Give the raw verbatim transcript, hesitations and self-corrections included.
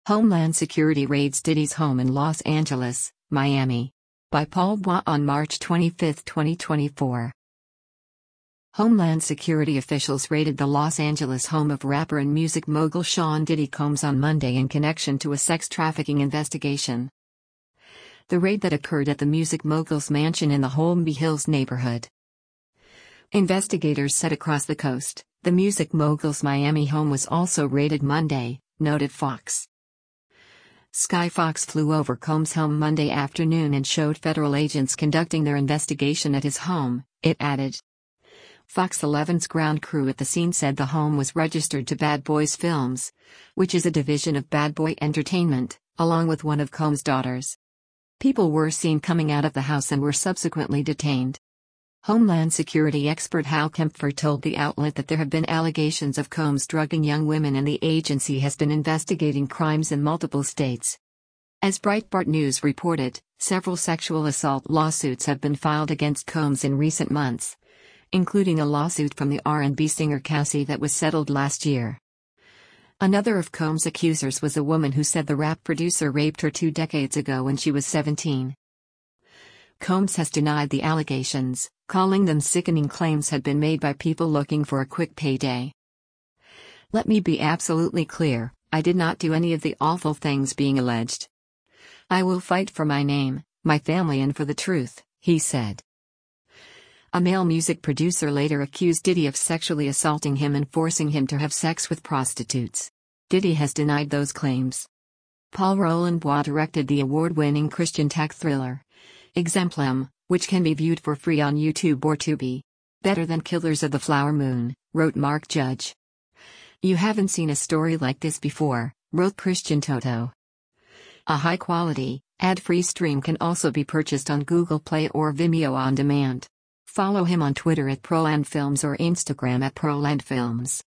Homeland Security raids Diddy's home in Los Angeles, Miami. By Paul Bois on March twenty-fifth, twenty twenty-four. Homeland Security officials raided the Los Angeles home of rapper and music mogul Sean Diddy Combs on Monday in connection to a sex trafficking investigation. The raid that occurred at the music mogul's mansion in the Holmby Hills neighborhood. Investigators said across the coast, the music mogul's Miami home was also raided Monday, noted Fox. Sky Fox flew over Combs' home Monday afternoon and showed federal agents conducting their investigation at his home, it added. Fox eleven's ground crew at the scene said the home was registered to Bad Boys Films, which is a division of Bad Boy Entertainment, along with one of Combs' daughters. People were seen coming out of the house and were subsequently detained. Homeland Security expert Hal Kempfer told the outlet that there have been allegations of Combs drugging young women and the agency has been investigating crimes in multiple states. As Breitbart News reported, several sexual assault lawsuits have been filed against Combs in recent months, including a lawsuit from the R and B singer Cassie that was settled last year. Another of Combs' accusers was a woman who said the rap producer raped her two decades ago when she was seventeen. Combs has denied the allegations, calling them sickening claims had been made by people looking for a quick payday. Let me be absolutely clear, I did not do any of the awful things being alleged. I will fight for my name, my family and for the truth, he said. A male music producer later accused Diddy of sexually assaulting him and forcing him to have sex with prostitutes. Diddy has denied those claims. Paul Roland Bois directed the award-winning Christian tech thriller, Exemplum, which can be viewed for free on YouTube or Tubi. Better than Killers of the Flower Moon, wrote Mark Judge. You haven't seen a story like this before, wrote Christian Toto. A high-quality, ad-free stream can also be purchased on Google Play or Vimeo on demand. Follow him on Twitter at ProlandFilms or Instagram at ProlandFilms.